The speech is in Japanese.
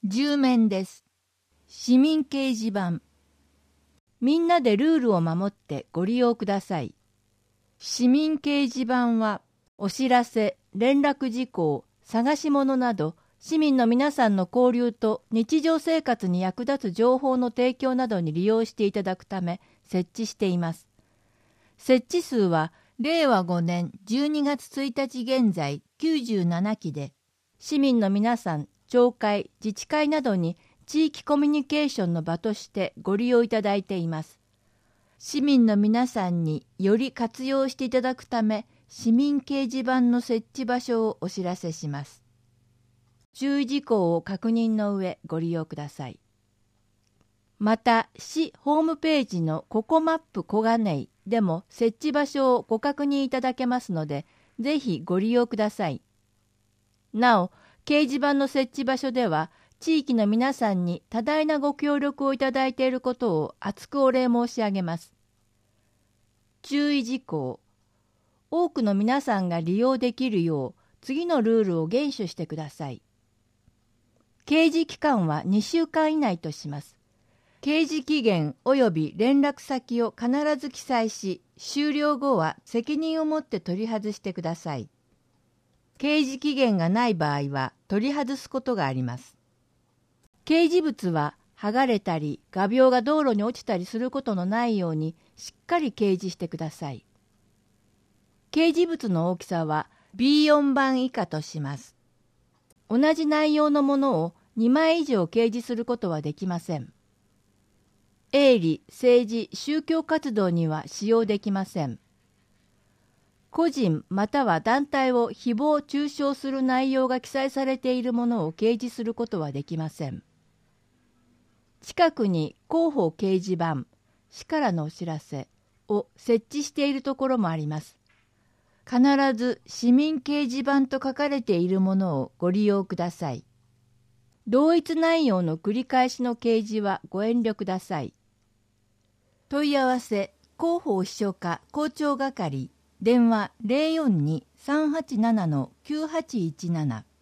10面です。市民掲示板。みんなでルールを守ってご利用ください。市民掲示板は、お知らせ、連絡事項、探し物など、市民の皆さんの交流と日常生活に役立つ情報の提供などに利用していただくため設置しています。設置数は令和5年12月1日現在97機で、市民の皆さん、町会、自治会などに地域コミュニケーションの場としてご利用いただいています。市民の皆さんにより活用していただくため、市民掲示板の設置場所をお知らせします。注意事項を確認の上ご利用ください。また、市ホームページのココマップ小金井でも設置場所をご確認いただけますので、ぜひご利用ください。なお、掲示板の設置場所では、地域の皆さんに多大なご協力をいただいていることを厚くお礼申し上げます。注意事項。多くの皆さんが利用できるよう、次のルールを厳守してください。掲示期間は2週間以内とします。掲示期限及び連絡先を必ず記載し、終了後は責任を持って取り外してください。掲示期限がない場合は取り外すことがあります。掲示物は剥がれたり画鋲が道路に落ちたりすることのないようにしっかり掲示してください。掲示物の大きさは B4 番以下とします。同じ内容のものを2枚以上掲示することはできません。営利、政治、宗教活動には使用できません。個人または団体を誹謗中傷する内容が記載されているものを掲示することはできません。近くに広報掲示板、市からのお知らせを設置しているところもあります。必ず市民掲示板と書かれているものをご利用ください。同一内容の繰り返しの掲示はご遠慮ください。問い合わせ、広報秘書課校長係、電話 042-387-9817